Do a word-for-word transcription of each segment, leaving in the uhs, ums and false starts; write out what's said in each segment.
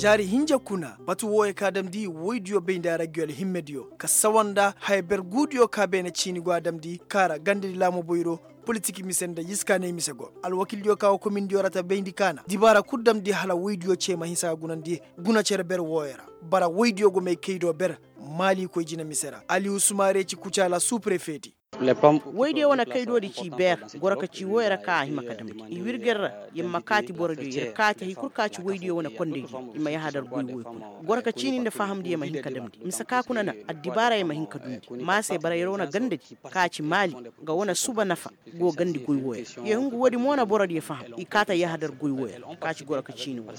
jari hinja kuna batu woye kadamdi woydiyo beyda ragyol himmedio ka sawanda hayber gudiyo ka bene chini go adamdi kara gandidi lamo boyro politiki misenda yiskane misego al wakiljo kawo komin diorata beyndi kana dibara kuddamdi hala woydiyo chema hisa gunandi guna cere ber woyera bara woydiyo go me keido ber mali ko jina misera ali usmare ci kucala sous-préfet wayde wona kaydodi ci ber goraka ci woyra ka hima kadam i wirgerra yimma kati borodi yer kati hi kurkaci wayde wona kondeji ima yahadar goy woy kuna goraka ci ni nda fahamdi yema hin kadam misaka kuna na addibara yema hin kadum ma sai bara yerona gandaji kaci mali ga wona suba nafa go gandi goy woy ye hungu wodi mona borodi faham i kata yahadar goy woy kaci goraka ci ni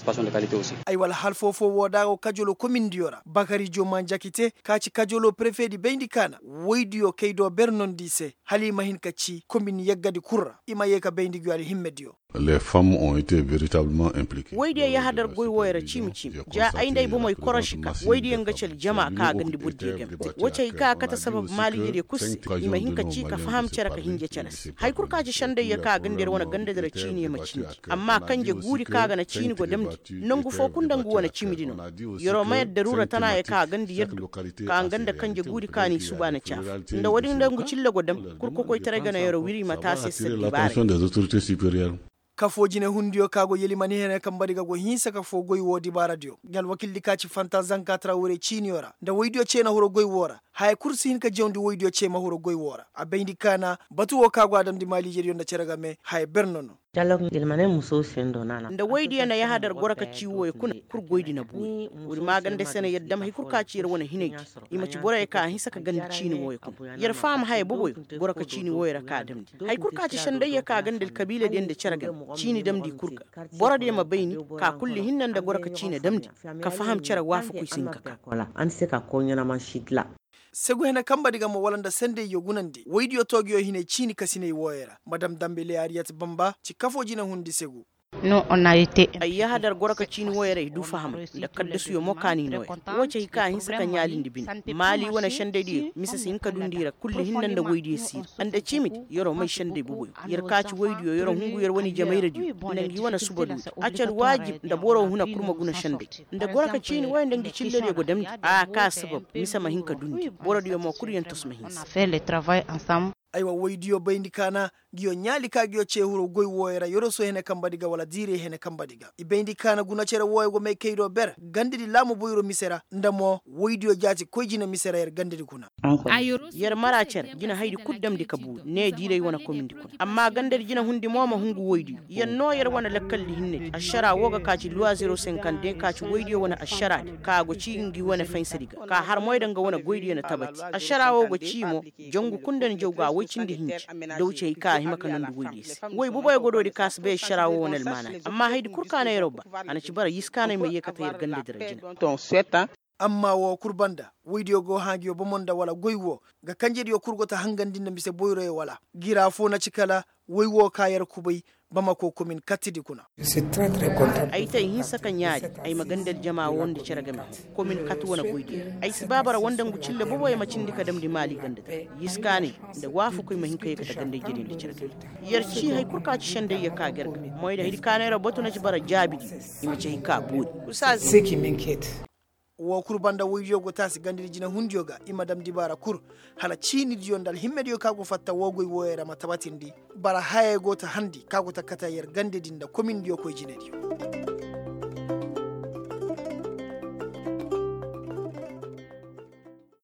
ay wala hal fofo wodago kajolo commune diora bakari joman jakite kaci kajolo préfet di beyndi kana waydiyo kaydo bernon se halima hin kaci commune yaggadi kurra ima yeka beyndi gwali himmedio. Les femmes ont été véritablement impliquées. Wayde ya hadar goy woyra chimi chimi ja aynday bo moy koroshika wayde ngacel jama ka gandi buddi gem wace ka kata sabab mali yede kus ima hin kaci ka faham cara ka hinje caras hay kurkaji shande ya ka gande wona gande dara chini ya macini amma kanje guri ka ga na chini go damdi nangu fo kundangu wona chimi dino yoro may darura tana ya ka gandi yaddu ka ganda kanje guri kani subana chaf nda wadin dangu cilla go dam kurko koy tare gana yoro wiri mata sesse l'attention des autorités supérieures. Kafojine hundiyo kago yeli mani hene kambari go hinsa kafo goy wodi baradio gal wakilli kaci fanta zanka trawore chiniora nda woydiyo chena huro goy wora hay kursi hin ka jondi woydiyo chema huro goy wora abeyndi kana batu wo kago adam di mali jeri yonda cerega me hay bernono jalok gilmane muso sendo nana nda woydiyo na yahadar goraka ciwo e kuna kur goydi na bu wuri magande sene yeddam hay kur kaci yer wona hineji ima ci bora e ka hinsa ka gandi chini wo e kun yer fam hay boboy goraka chini wo era ka damdi hay kur kaci shande ye ka gandel kabila den de cerega chini damdi kurga borade ma bayni ka kulli hinnan da goraka chini damdi ka faham cara wafu ku sinka wala an se ka konya ma shidla segu hena kamba diga mo walanda sende yogunandi woydiyo togyo hine chini kasine woyera madame dambele ariyat bamba ci kafojina hundi segu no on a été ayya hadar goraka chini woyere du faham da kaddasu yo mokani no wace hika hin saka nyalin dibin mali wana shande di misasi hinka dundira kulli hinnan da woydi sir anda chimit yoro mai shande bubu yar kaci woydi yoro hungu yar wani jamaira di nangi wana subadu acal wajib da boro huna kurma guna shande da goraka chini woy ndangi chillere go damdi a ka sabab misama hinka dundi boro di mo kuriyan tosmahin fait le travail ensemble aywa woydiyo beyndi kana giyo nyali ka giyo cehuro goy woyra yoro so hene kambadiga wala dire hene kambadiga i beyndi kana guna cere woygo me keydo ber gandidi lamu boyro misera ndamo woydiyo jati koyjina misera yer gandidi kuna yer mara cer jina haydi kuddamdi kabu ne dire wona komindi kun amma gandedi jina hundi moma hungu woydi yen no yer wona lakkalli hinne ashara woga kaci loi zero cinquante kaci woydiyo wona ashara ka go cingi wona fansadiga ka har moyda nga wona goydi na tabati ashara wogo cimo jongu kunden jowga cindi hinci dawce ka hima kanan duwidis woy bu boy gododi kasbe sharawo wonel mana amma haydi kurkana yeroba ana ci bara yiskana me yekata yer gande dirajina ton souhaita amma wo kurbanda woydiyo go hangiyo bomonda wala goywo ga kanjedi yo kurgota hangandinna mise boyro e wala gira fo na cikala woywo kayar kubay bamako commune katidi kuna c'est très très content ay tay hin saka nyaadi ay magandal jama wonde ceragame commune katu wona goydi ay sibabara wonda ngu cille bobo e macindi kadam di mali gandata yiskani da wafu koy mahin kay kata gande jedi di ceragame yerci hay kurka ci shande ya ka gerga moyda hidi kanera botuna ci bara jabidi imi ci ka budi ça c'est qui m'inquiète wo kurbanda woydiyo go tasi gandidi jina hundiyoga imadam dibara kur hala chini diyo dal himmediyo kago fatta wogoy woyera ma tabatindi bara haye gota handi kago takata yer gandidi da commune diyo koy jinediyo